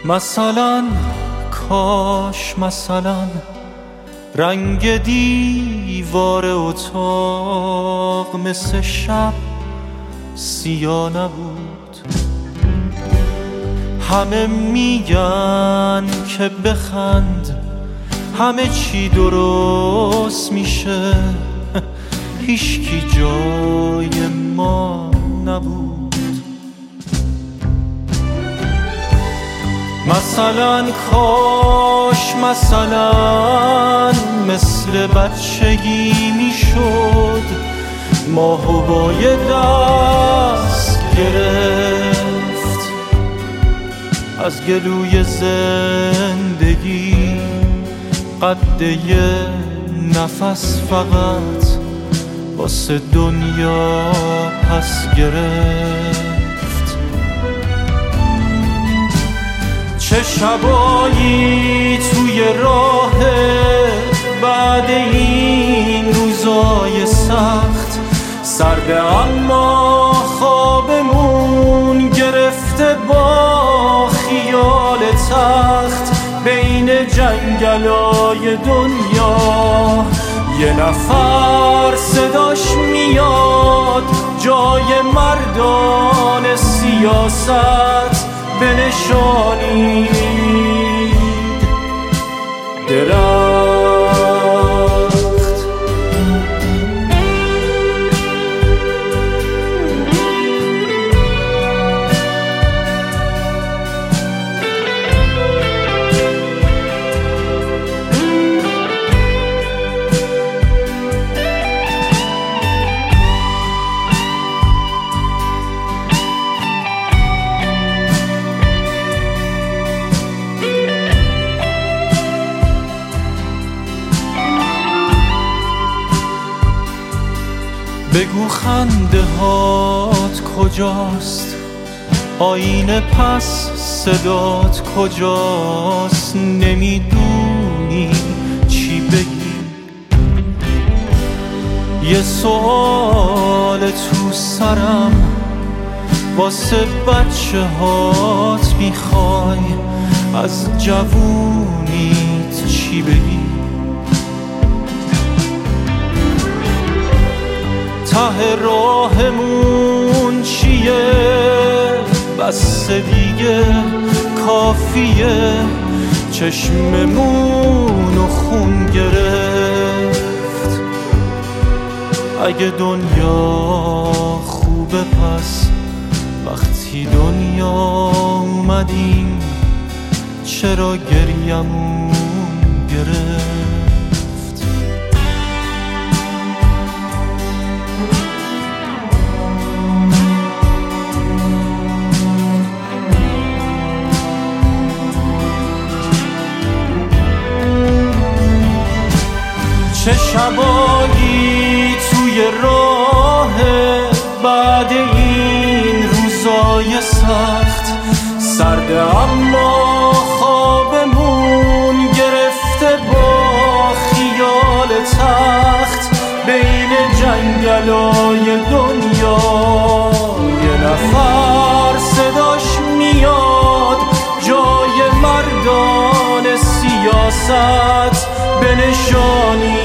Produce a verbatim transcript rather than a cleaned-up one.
مثلا کاش مثلا رنگ دیوار اتاق مثل شب سیاه نبود. همه میگن که بخند همه چی درست میشه، هیچکی جای ما نبود. مثلا کاش مثلا مثل بچگی میشد ماهو با یه دست گرفت، از گلوی زندگی قد یه نفس فقط واسه دنیا پس گرفت. چه شبایی توی راه بعد این روزای سخت، سرده اما خوابمون گرفته با خیال تخت. بین جنگلای دنیا یه نفر صداش میاد جای مردان سیاست بنشانید درخت. بگو خنده هات کجاست، آینه پس صدات کجاست، نمیدونی چی بگی. یه سوال تو سرم واسه بچه هات میخوای، از جوونیت چی بگی. ته راهمون چیه بس دیگه کافیه، چشممون و خون گرفت. اگه دنیا خوبه پس وقتی دنیا اومدیم چرا گریمون گرفت. چه شبایی توی راه بعد این روزای سخت، سرده اما خوابمون گرفته با خیال تخت. بین جنگلای دنیا یه نفر صداش میاد جای مردان سیاست بنشانی